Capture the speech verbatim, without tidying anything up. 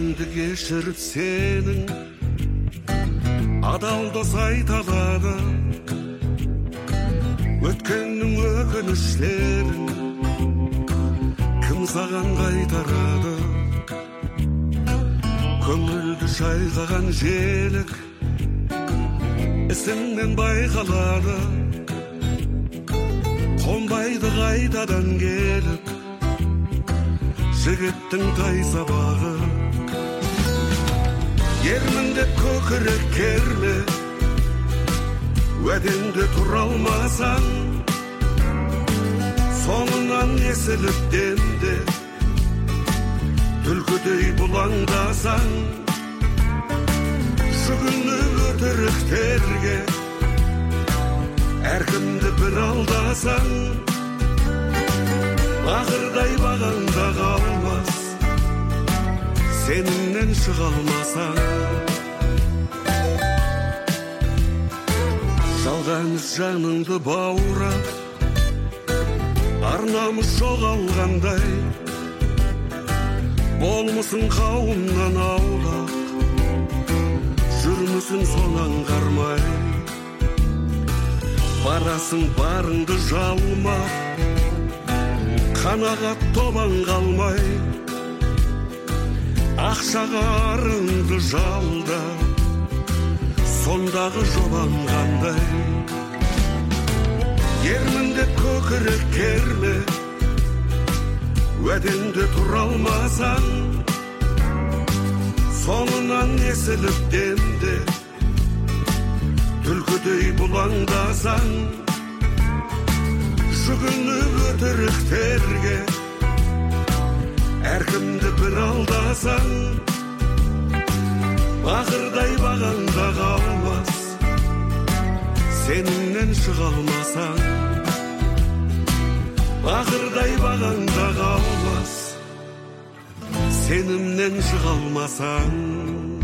Кемді кешіріп сенің адал дос айта алады өткеннің өкінішлерін кім саған қайтарады көңілді шайқаған желік ісіңнен байқалады қонбайды қайтадан келіп жігіттің тай сабағы ермін деп көкірек керме уәдеңде тұра алмасаң соңынан есіліп демде түлкідей бұлаңдасаң жүгіні өтіріктерге әркімді бір алдасаң ақырдай бағаңда қалмас сенімнен шыға алмасаң жалғаныз жаныңды баурап арнамыз жоғалғандай болмысын қауымнан аулақ жүрмісін соңан қармай барасың барыңды жалмап қанағат тобан қалмай ақшаға арыңды жалда сондағы жобан қандай ермін деп көкірек керме уәдеңде тұра алмасаң соңынан есіліп демде түлкідей бұлаңдасаң жүгіні өтіріктерге әркімді бір алдасаң ақырдай бағаңда қалмас сенімнен шыға алмасаң ақырдай бағаңда қалмас сенімнен шыға алмасаң